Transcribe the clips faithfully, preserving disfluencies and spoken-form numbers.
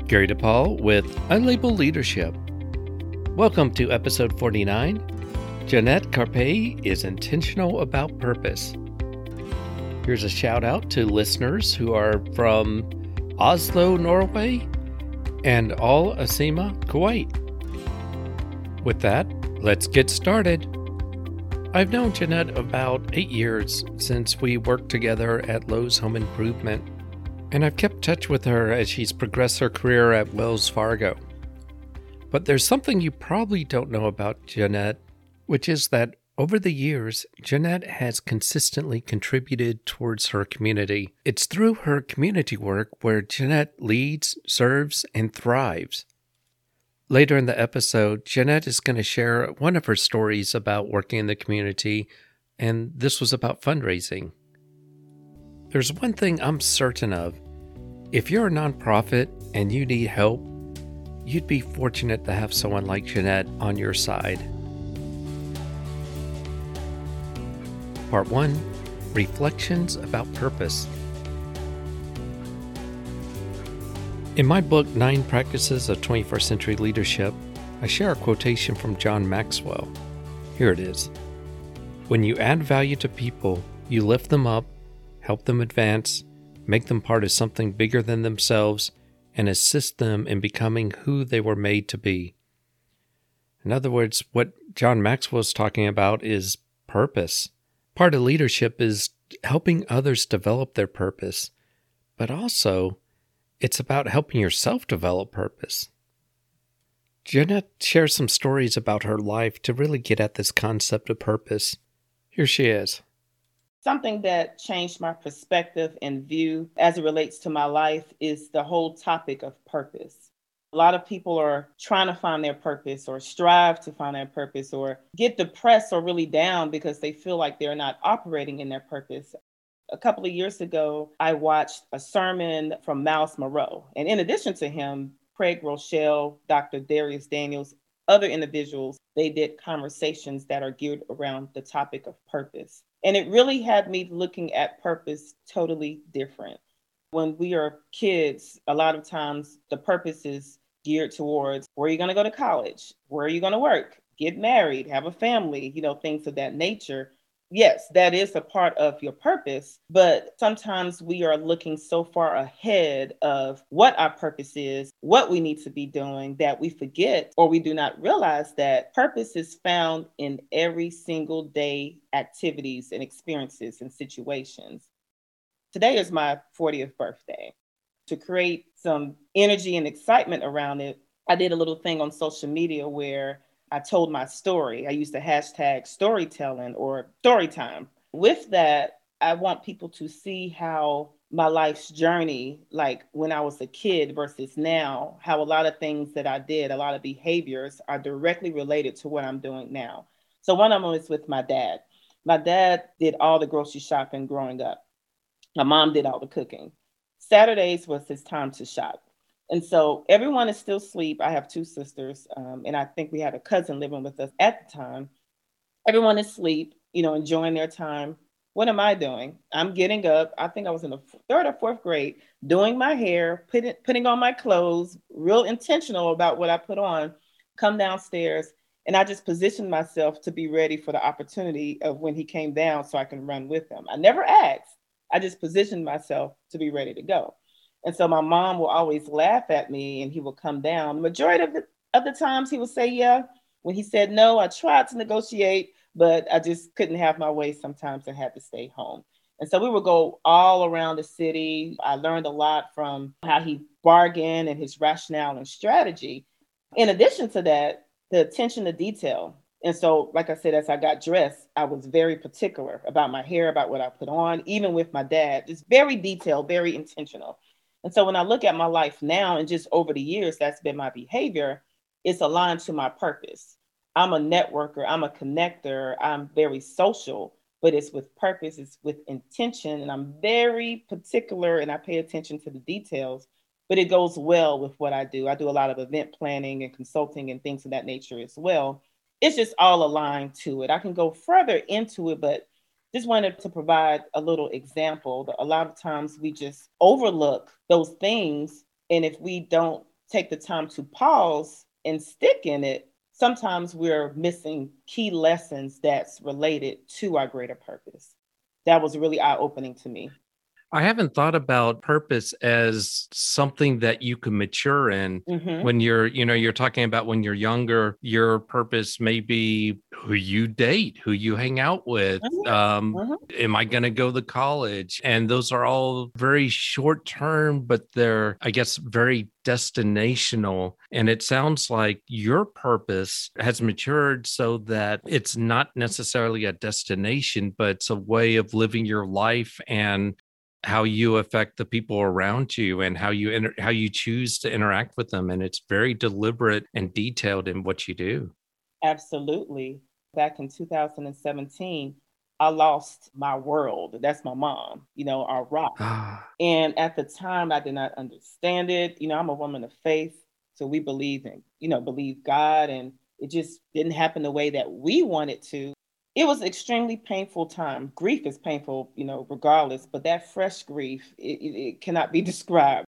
Gary DePaul with Unlabeled Leadership. Welcome to episode forty-nine. Jeanette Carpe is intentional about purpose. Here's a shout out to listeners who are from Oslo, Norway, and Al Asima, Kuwait. With that, let's get started. I've known Jeanette about eight years since we worked together at Lowe's Home Improvement, and I've kept touch with her as she's progressed her career at Wells Fargo. But there's something you probably don't know about Jeanette, which is that over the years, Jeanette has consistently contributed towards her community. It's through her community work where Jeanette leads, serves, and thrives. Later in the episode, Jeanette is going to share one of her stories about working in the community, and this was about fundraising. There's one thing I'm certain of. If you're a nonprofit and you need help, you'd be fortunate to have someone like Jeanette on your side. Part one, Reflections about Purpose. In my book, Nine Practices of twenty-first Century Leadership, I share a quotation from John Maxwell. Here it is. When you add value to people, you lift them up, help them advance, make them part of something bigger than themselves, and assist them in becoming who they were made to be. In other words, what John Maxwell is talking about is purpose. Part of leadership is helping others develop their purpose, but also it's about helping yourself develop purpose. Jeanette shares some stories about her life to really get at this concept of purpose. Here she is. Something that changed my perspective and view as it relates to my life is the whole topic of purpose. A lot of people are trying to find their purpose or strive to find their purpose or get depressed or really down because they feel like they're not operating in their purpose. A couple of years ago, I watched a sermon from Miles Monroe. And in addition to him, Craig Rochelle, Doctor Darius Daniels, other individuals, they did conversations that are geared around the topic of purpose. And it really had me looking at purpose totally different. When we are kids, a lot of times the purpose is geared towards where are you going to go to college? Where are you going to work? Get married, have a family, you know, things of that nature. Yes, that is a part of your purpose, but sometimes we are looking so far ahead of what our purpose is, what we need to be doing, that we forget or we do not realize that purpose is found in every single day activities and experiences and situations. Today is my fortieth birthday. To create some energy and excitement around it, I did a little thing on social media where I told my story. I used the hashtag storytelling or story time. With that, I want people to see how my life's journey, like when I was a kid versus now, how a lot of things that I did, a lot of behaviors are directly related to what I'm doing now. So one of them is with my dad. My dad did all the grocery shopping growing up. My mom did all the cooking. Saturdays was his time to shop. And so everyone is still asleep. I have two sisters, um, and I think we had a cousin living with us at the time. Everyone is asleep, you know, enjoying their time. What am I doing? I'm getting up. I think I was in the third or fourth grade, doing my hair, putting, putting on my clothes, real intentional about what I put on, come downstairs, and I just positioned myself to be ready for the opportunity of when he came down so I can run with him. I never asked. I just positioned myself to be ready to go. And so my mom will always laugh at me and he will come down. The majority of the, of the times he would say, yeah. When he said no, I tried to negotiate, but I just couldn't have my way. Sometimes I had to stay home. And so we would go all around the city. I learned a lot from how he bargained and his rationale and strategy. In addition to that, the attention to detail. And so, like I said, as I got dressed, I was very particular about my hair, about what I put on, even with my dad, just very detailed, very intentional. And so when I look at my life now and just over the years, that's been my behavior, it's aligned to my purpose. I'm a networker, I'm a connector, I'm very social, but it's with purpose, it's with intention, and I'm very particular and I pay attention to the details, but it goes well with what I do. I do a lot of event planning and consulting and things of that nature as well. It's just all aligned to it. I can go further into it, but just wanted to provide a little example. A lot of times we just overlook those things. And if we don't take the time to pause and stick in it, sometimes we're missing key lessons that's related to our greater purpose. That was really eye-opening to me. I haven't thought about purpose as something that you can mature in Mm-hmm. when you're, you know, you're talking about when you're younger, your purpose may be who you date, who you hang out with. Mm-hmm. Um, Mm-hmm. am I going to go to college? And those are all very short term, but they're, I guess, very destinational. And it sounds like your purpose has matured so that it's not necessarily a destination, but it's a way of living your life and how you affect the people around you and how you inter- how you choose to interact with them. And it's very deliberate and detailed in what you do. Absolutely. Back in two thousand seventeen, I lost my world. That's my mom, you know, our rock. Ah, And at the time, I did not understand it. You know, I'm a woman of faith. So we believe in, you know, believe God. And it just didn't happen the way that we wanted to. It was an extremely painful time. Grief is painful, you know, regardless, but that fresh grief, it, it, it cannot be described.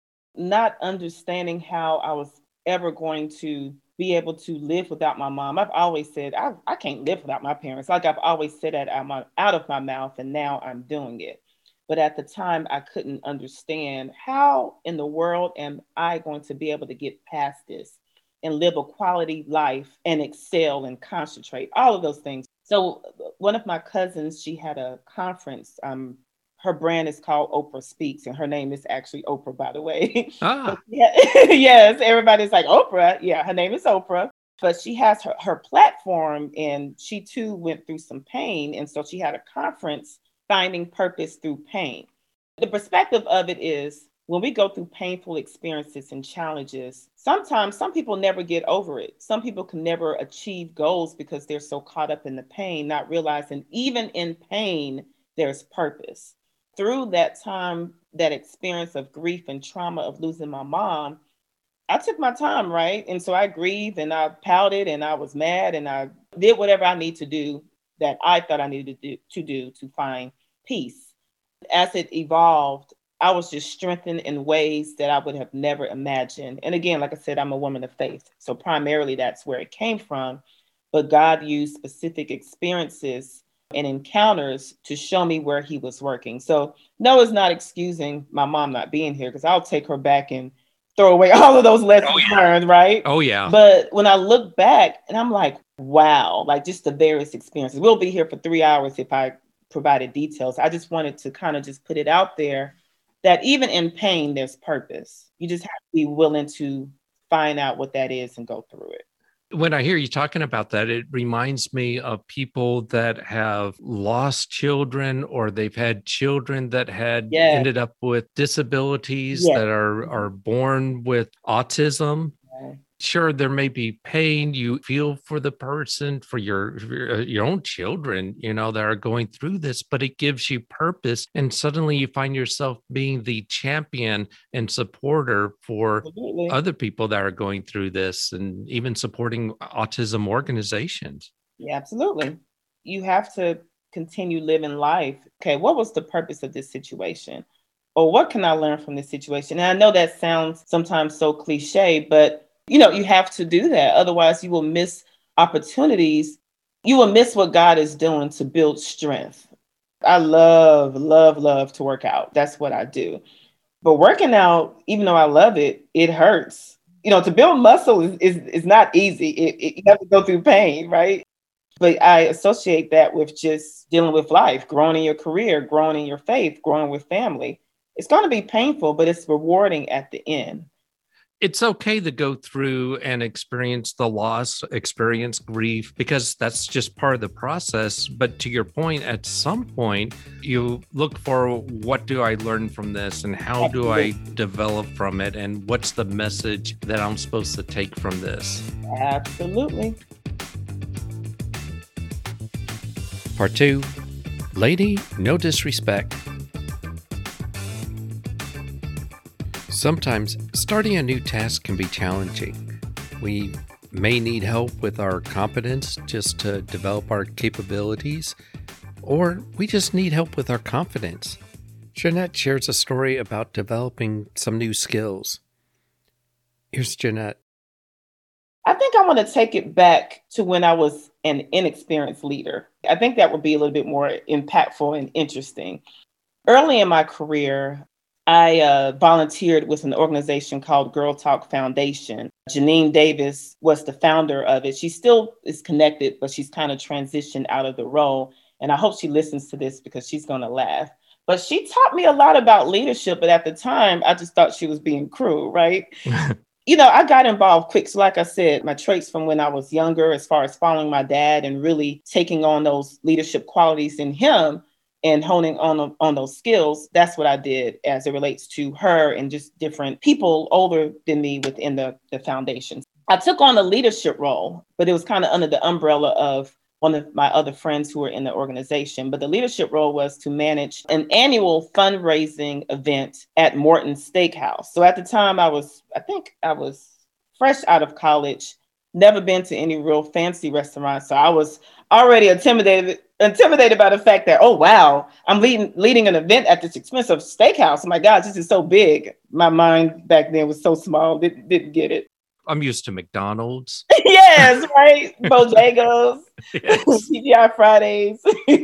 Not understanding how I was ever going to be able to live without my mom. I've always said, I, I can't live without my parents. Like I've always said that out, my, out of my mouth, and now I'm doing it. But at the time, I couldn't understand how in the world am I going to be able to get past this and live a quality life and excel and concentrate, all of those things. So one of my cousins, she had a conference. Um, her brand is called Oprah Speaks, and her name is actually Oprah, by the way. ah. Yeah, yes, everybody's like, Oprah. Yeah, her name is Oprah. But she has her, her platform, and she too went through some pain. And so she had a conference, Finding Purpose Through Pain. The perspective of it is when we go through painful experiences and challenges, sometimes some people never get over it. Some people can never achieve goals because they're so caught up in the pain, not realizing even in pain, there's purpose. Through that time, that experience of grief and trauma of losing my mom, I took my time, right? And so I grieved and I pouted and I was mad and I did whatever I need to do that I thought I needed to do to, do to find peace. As it evolved, I was just strengthened in ways that I would have never imagined. And again, like I said, I'm a woman of faith. So primarily that's where it came from. But God used specific experiences and encounters to show me where he was working. So no, it's not excusing my mom not being here, because I'll take her back and throw away all of those lessons oh, yeah. learned, right? Oh, yeah. But when I look back and I'm like, wow, like just the various experiences. We'll be here for three hours if I provided details. I just wanted to kind of just put it out there that even in pain, there's purpose. You just have to be willing to find out what that is and go through it. When I hear you talking about that, it reminds me of people that have lost children, or they've had children that had Yes. ended up with disabilities Yes. that are, are born with autism. Right. Sure, there may be pain. You feel for the person, for your, for your your own children, you know, that are going through this, but it gives you purpose. And suddenly you find yourself being the champion and supporter for Absolutely. other people that are going through this, and even supporting autism organizations. Yeah, absolutely. You have to continue living life. Okay, what was the purpose of this situation? Or what can I learn from this situation? And I know that sounds sometimes so cliche, but you know, you have to do that. Otherwise, you will miss opportunities. You will miss what God is doing to build strength. I love, love, love to work out. That's what I do. But working out, even though I love it, it hurts. You know, to build muscle is, is, is not easy. It, it, you have to go through pain, right? But I associate that with just dealing with life, growing in your career, growing in your faith, growing with family. It's going to be painful, but it's rewarding at the end. It's okay to go through and experience the loss, experience grief, because that's just part of the process. But to your point, at some point, you look for, what do I learn from this, and how do I develop from it, and what's the message that I'm supposed to take from this? Absolutely. Part two, Lady, no disrespect. Sometimes starting a new task can be challenging. We may need help with our competence just to develop our capabilities, or we just need help with our confidence. Jeanette shares a story about developing some new skills. Here's Jeanette. I think I want to take it back to when I was an inexperienced leader. I think that would be a little bit more impactful and interesting. Early in my career, I uh, volunteered with an organization called Girl Talk Foundation. Janine Davis was the founder of it. She still is connected, but she's kind of transitioned out of the role. And I hope she listens to this because she's going to laugh. But she taught me a lot about leadership. But at the time, I just thought she was being cruel, right? You know, I got involved quick. So like I said, my traits from when I was younger, as far as following my dad and really taking on those leadership qualities in him and honing on, on those skills, that's what I did as it relates to her and just different people older than me within the, the foundation. I took on a leadership role, but it was kind of under the umbrella of one of my other friends who were in the organization. But the leadership role was to manage an annual fundraising event at Morton's Steakhouse. So at the time I was, I think I was fresh out of college, never been to any real fancy restaurants. So I was already intimidated, intimidated by the fact that, oh, wow, I'm leading, leading an event at this expensive steakhouse. Oh my God, this is so big. My mind back then was so small, didn't, didn't get it. I'm used to McDonald's. Yes, right. Bojangles, yes. T G I Fridays.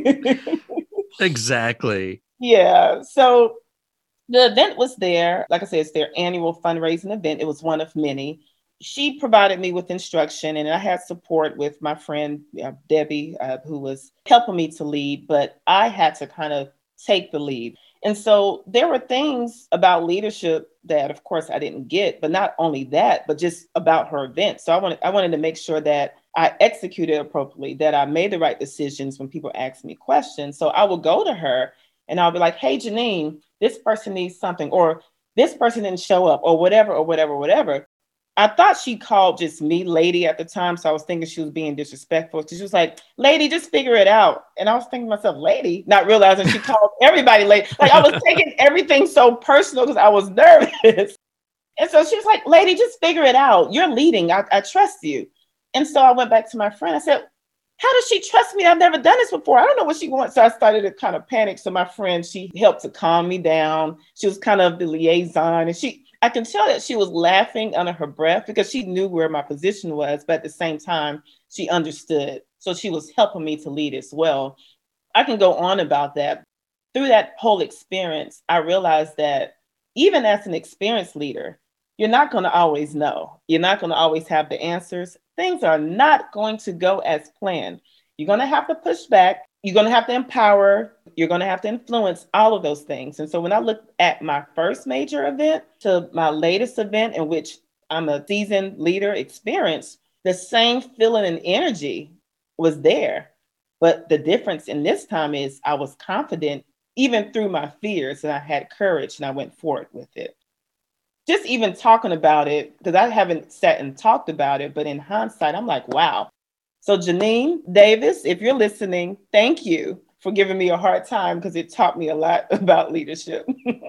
Exactly. Yeah. So the event was there. Like I said, it's their annual fundraising event. It was one of many. She provided me with instruction, and I had support with my friend, uh, Debbie, uh, who was helping me to lead, but I had to kind of take the lead. And so there were things about leadership that, of course, I didn't get, but not only that, but just about her event. So I wanted, I wanted to make sure that I executed appropriately, that I made the right decisions when people asked me questions. So I will go to her and I'll be like, hey, Janine, this person needs something, or this person didn't show up, or whatever, or whatever, whatever. I thought she called just me lady at the time. So I was thinking she was being disrespectful. She was like, lady, just figure it out. And I was thinking to myself, lady, not realizing she called everybody lady. Like I was taking everything so personal because I was nervous. And so she was like, lady, just figure it out. You're leading. I, I trust you. And so I went back to my friend. I said, how does she trust me? I've never done this before. I don't know what she wants. So I started to kind of panic. So my friend, she helped to calm me down. She was kind of the liaison, and she, I can tell that she was laughing under her breath because she knew where my position was, but at the same time, she understood. So she was helping me to lead as well. I can go on about that. Through that whole experience, I realized that even as an experienced leader, you're not going to always know. You're not going to always have the answers. Things are not going to go as planned. You're going to have to push back. You're going to have to empower. You're going to have to influence all of those things. And so when I look at my first major event to my latest event in which I'm a seasoned leader experienced, the same feeling and energy was there. But the difference in this time is I was confident even through my fears, and I had courage and I went forward with it. Just even talking about it, because I haven't sat and talked about it, but in hindsight, I'm like, wow. So Janine Davis, if you're listening, thank you for giving me a hard time because it taught me a lot about leadership.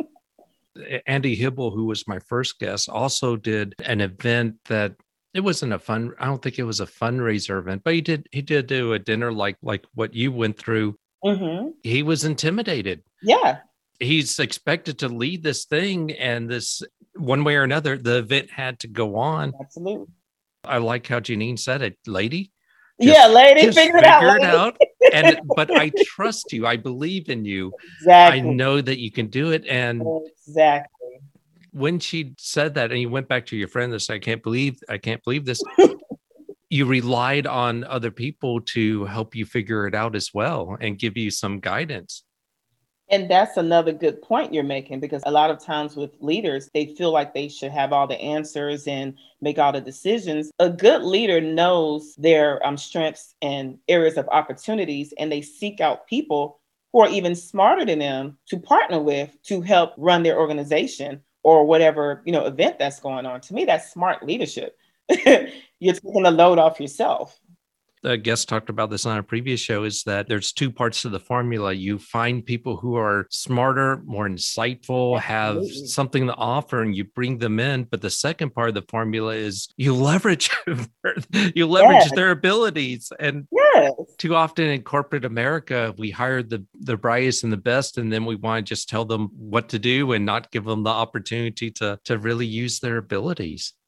Andy Hibble, who was my first guest, also did an event that it wasn't a fun. I don't think it was a fundraiser event, but he did. He did do a dinner like like what you went through. Mm-hmm. He was intimidated. Yeah, he's expected to lead this thing, and this one way or another, the event had to go on. Absolutely. I like how Janine said it, lady. Just, yeah, lady, figure it out. Figure it out. And but I trust you. I believe in you. Exactly. I know that you can do it. And exactly. When she said that, and you went back to your friend and said, I can't believe, I can't believe this. You relied on other people to help you figure it out as well and give you some guidance. And that's another good point you're making, because a lot of times with leaders, they feel like they should have all the answers and make all the decisions. A good leader knows their um, strengths and areas of opportunities, and they seek out people who are even smarter than them to partner with to help run their organization or whatever, you know, event that's going on. To me, that's smart leadership. You're taking the load off yourself. The guest talked about this on a previous show, is that there's two parts to the formula. You find people who are smarter, more insightful, Absolutely. Have something to offer, and you bring them in. But the second part of the formula is you leverage you leverage yes. their abilities. And yes. too often in corporate America, we hire the, the brightest and the best, and then we want to just tell them what to do and not give them the opportunity to, to really use their abilities.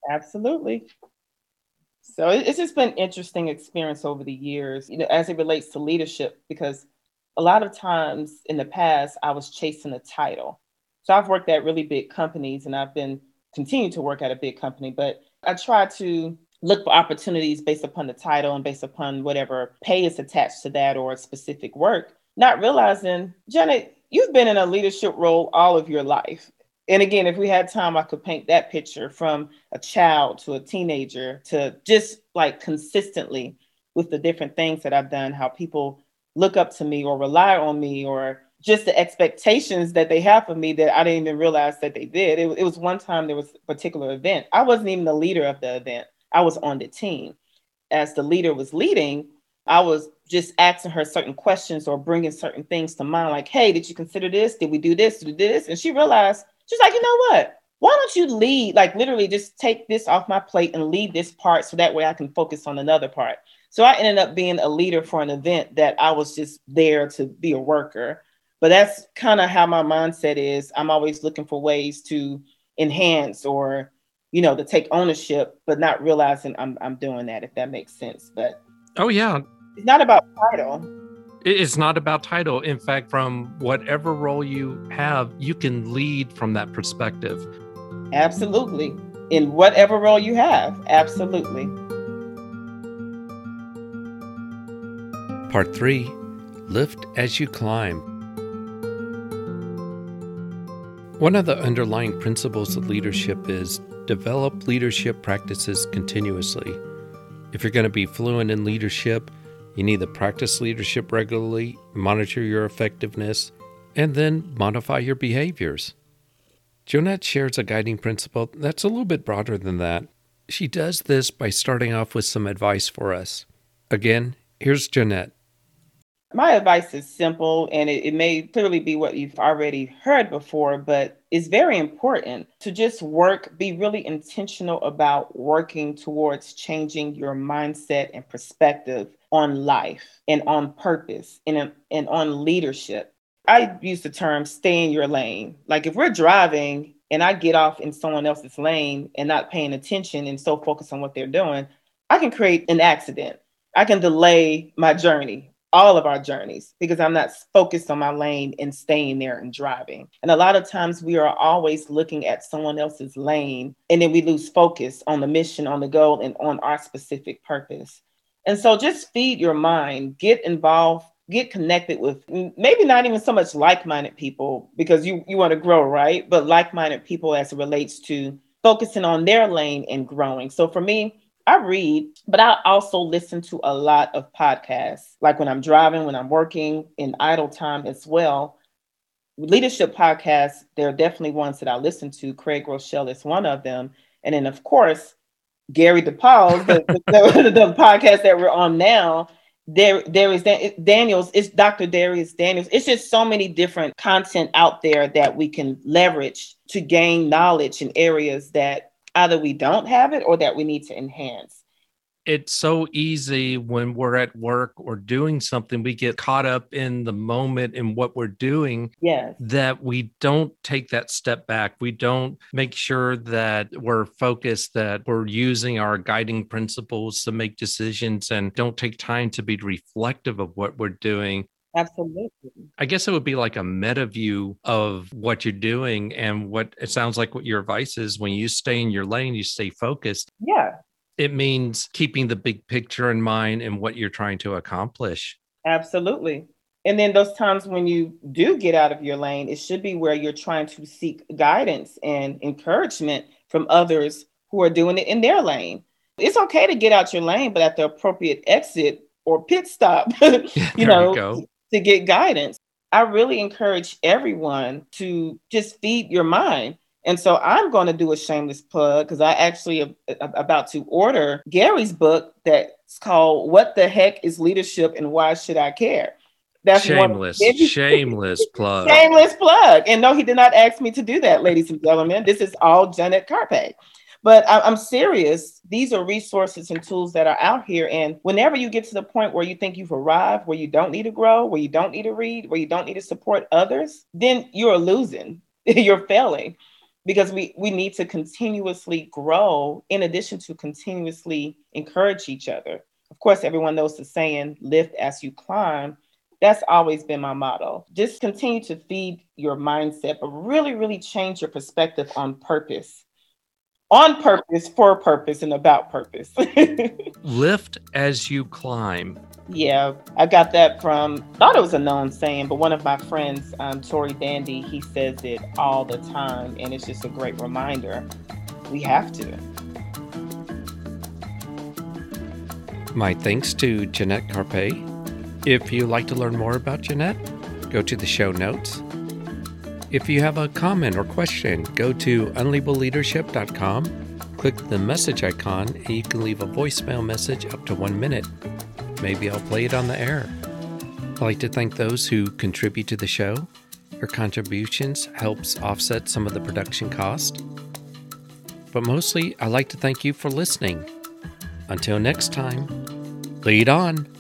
Absolutely. So it- it's just been interesting experience over the years, you know, as it relates to leadership, because a lot of times in the past, I was chasing a title. So I've worked at really big companies and I've been continuing to work at a big company, but I try to look for opportunities based upon the title and based upon whatever pay is attached to that or specific work, not realizing, Janet, you've been in a leadership role all of your life. And again, if we had time, I could paint that picture from a child to a teenager to just like consistently with the different things that I've done, how people look up to me or rely on me, or just the expectations that they have of me that I didn't even realize that they did. It, it was one time there was a particular event. I wasn't even the leader of the event. I was on the team. As the leader was leading, I was just asking her certain questions or bringing certain things to mind, like, hey, did you consider this? Did we do this? Did we do this? And she realized, she's like, you know what? Why don't you lead? Like, literally, just take this off my plate and lead this part so that way I can focus on another part. So I ended up being a leader for an event that I was just there to be a worker. But that's kind of how my mindset is. I'm always looking for ways to enhance or, you know, to take ownership, but not realizing I'm I'm doing that, if that makes sense. But Oh, yeah. it's not about title. It- It's not about title. In fact, from whatever role you have, you can lead from that perspective. Absolutely. In whatever role you have. Absolutely. Part three, lift as you climb. One of the underlying principles of leadership is develop leadership practices continuously. If you're going to be fluent in leadership, you need to practice leadership regularly, monitor your effectiveness, and then modify your behaviors. Jonette shares a guiding principle that's a little bit broader than that. She does this by starting off with some advice for us. Again, here's Jonette. My advice is simple, and it, it may clearly be what you've already heard before, but it's very important to just work, be really intentional about working towards changing your mindset and perspective on life and on purpose and, and on leadership. I use the term stay in your lane. Like if we're driving and I get off in someone else's lane and not paying attention and so focused on what they're doing, I can create an accident. I can delay my journey, all of our journeys, because I'm not focused on my lane and staying there and driving. And a lot of times we are always looking at someone else's lane and then we lose focus on the mission, on the goal, and on our specific purpose. And so just feed your mind, get involved, get connected with maybe not even so much like-minded people because you, you want to grow, right? But like-minded people as it relates to focusing on their lane and growing. So for me, I read, but I also listen to a lot of podcasts, like when I'm driving, when I'm working in idle time as well. Leadership podcasts, there are definitely ones that I listen to. Craig Rochelle is one of them. And then, of course, Gary DePaul, the, the, the podcast that we're on now, there, there is Daniels, it's Doctor Darius Daniels. It's just so many different content out there that we can leverage to gain knowledge in areas that either we don't have it or that we need to enhance. It's so easy when we're at work or doing something, we get caught up in the moment in what we're doing. Yes. That we don't take that step back. We don't make sure that we're focused, that we're using our guiding principles to make decisions and don't take time to be reflective of what we're doing. Absolutely. I guess it would be like a meta view of what you're doing, and what it sounds like what your advice is: when you stay in your lane, you stay focused. Yeah. It means keeping the big picture in mind and what you're trying to accomplish. Absolutely. And then those times when you do get out of your lane, it should be where you're trying to seek guidance and encouragement from others who are doing it in their lane. It's okay to get out your lane, but at the appropriate exit or pit stop, you know, you go. to get guidance. I really encourage everyone to just feed your mind. And so I'm going to do a shameless plug because I actually am about to order Gary's book that's called What the Heck is Leadership and Why Should I Care? That's shameless, one shameless plug. Shameless plug. And no, he did not ask me to do that, ladies and gentlemen. This is all Jonette Carpe. But I'm serious. These are resources and tools that are out here. And whenever you get to the point where you think you've arrived, where you don't need to grow, where you don't need to read, where you don't need to support others, then you're losing. You're failing. because we, we need to continuously grow in addition to continuously encourage each other. Of course, everyone knows the saying, lift as you climb. That's always been my motto. Just continue to feed your mindset, but really, really change your perspective on purpose. On purpose, for purpose, and about purpose. Lift as you climb. Yeah, I got that from, thought it was a known saying, but one of my friends, um, Tori Dandy, he says it all the time. And it's just a great reminder. We have to. My thanks to Jeanette Carpe. If you'd like to learn more about Jeanette, go to the show notes. If you have a comment or question, go to unlabeled leadership dot com, click the message icon, and you can leave a voicemail message up to one minute. Maybe I'll play it on the air. I'd like to thank those who contribute to the show. Your contributions helps offset some of the production cost. But mostly, I'd like to thank you for listening. Until next time, lead on.